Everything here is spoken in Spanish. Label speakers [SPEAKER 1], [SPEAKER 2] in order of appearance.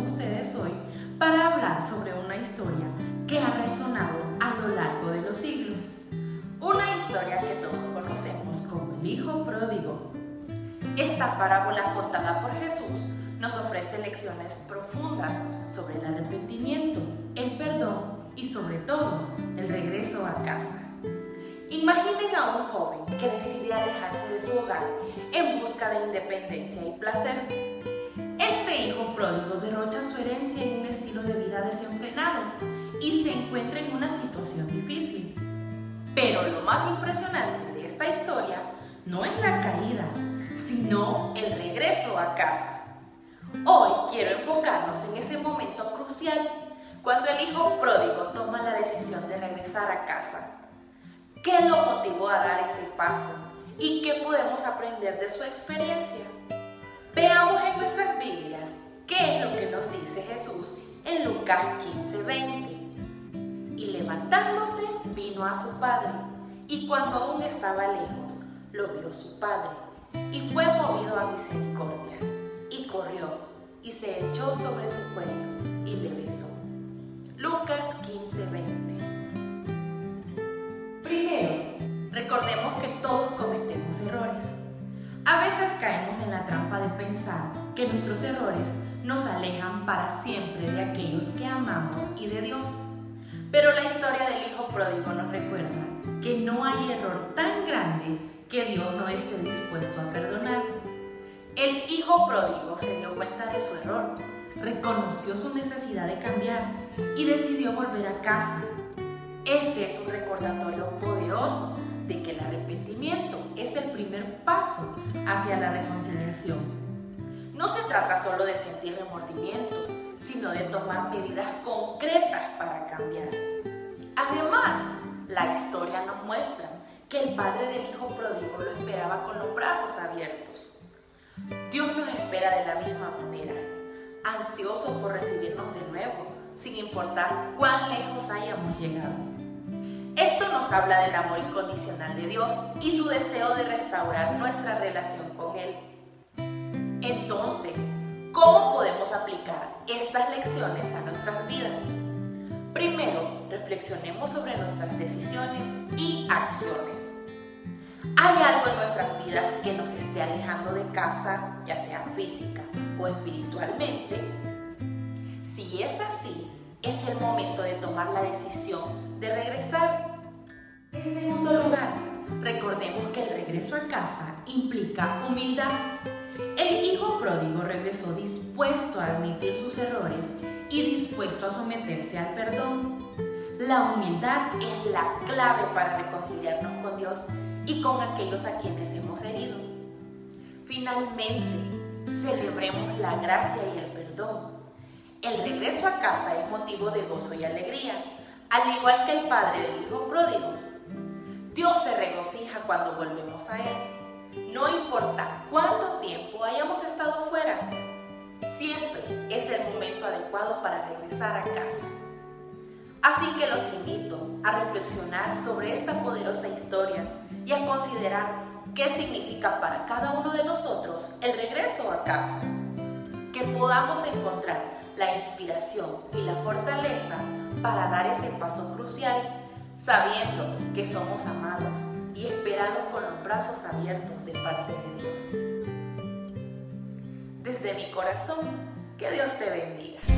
[SPEAKER 1] ustedes hoy para hablar sobre una historia que ha resonado a lo largo de los siglos. Una historia que todos conocemos como el Hijo Pródigo. Esta parábola contada por Jesús nos ofrece lecciones profundas sobre el arrepentimiento, el perdón y sobre todo el regreso a casa. Imaginen a un joven que decide alejarse de su hogar en busca de independencia y placer. Este hijo pródigo derrocha su herencia en un estilo de vida desenfrenado y se encuentra en una situación difícil. Pero lo más impresionante de esta historia no es la caída, sino el regreso a casa. Hoy quiero enfocarnos en ese momento crucial, cuando el hijo pródigo toma la decisión de regresar a casa. ¿Qué lo motivó a dar ese paso? ¿Y qué podemos aprender de su experiencia? Veamos en nuestras Biblias qué es lo que nos dice Jesús en Lucas 15:20. Y levantándose, vino a su padre, y cuando aún estaba lejos, lo vio su padre, y fue movido a misericordia, y corrió, y se echó sobre su cuello, y le besó. Lucas 15:20. Primero, recordemos que todos cometemos errores. A veces caemos en la trampa de pensar que nuestros errores nos alejan para siempre de aquellos que amamos y de Dios. Pero la historia del hijo pródigo nos recuerda que no hay error tan grande que Dios no esté dispuesto a perdonar. El hijo pródigo se dio cuenta de su error, reconoció su necesidad de cambiar y decidió volver a casa. Este es un recordatorio poderoso de que el arrepentimiento es el primer paso hacia la reconciliación. No se trata solo de sentir remordimiento, sino de tomar medidas concretas para cambiar. Además, la historia nos muestra que el padre del hijo pródigo lo esperaba con los brazos abiertos. Dios nos espera de la misma manera, ansioso por recibirnos de nuevo, sin importar cuán lejos hayamos llegado. Esto nos habla del amor incondicional de Dios y su deseo de restaurar nuestra relación con Él. Entonces, ¿cómo podemos aplicar estas lecciones a nuestras vidas? Primero, reflexionemos sobre nuestras decisiones y acciones. ¿Hay algo en nuestras vidas que nos esté alejando de casa, ya sea física o espiritualmente? Si es así, es el momento de tomar la decisión de regresar. En segundo lugar, recordemos que el regreso a casa implica humildad. El hijo pródigo regresó dispuesto a admitir sus errores y dispuesto a someterse al perdón. La humildad es la clave para reconciliarnos con Dios y con aquellos a quienes hemos herido. Finalmente, celebremos la gracia y el perdón. El regreso a casa es motivo de gozo y alegría, al igual que el padre del hijo pródigo. Dios se regocija cuando volvemos a Él. No importa cuánto tiempo hayamos estado fuera, siempre es el momento adecuado para regresar a casa. Así que los invito a reflexionar sobre esta poderosa historia y a considerar qué significa para cada uno de nosotros el regreso a casa. Que podamos encontrar la inspiración y la fortaleza para dar ese paso crucial, sabiendo que somos amados y esperados con los brazos abiertos de parte de Dios. Desde mi corazón, que Dios te bendiga.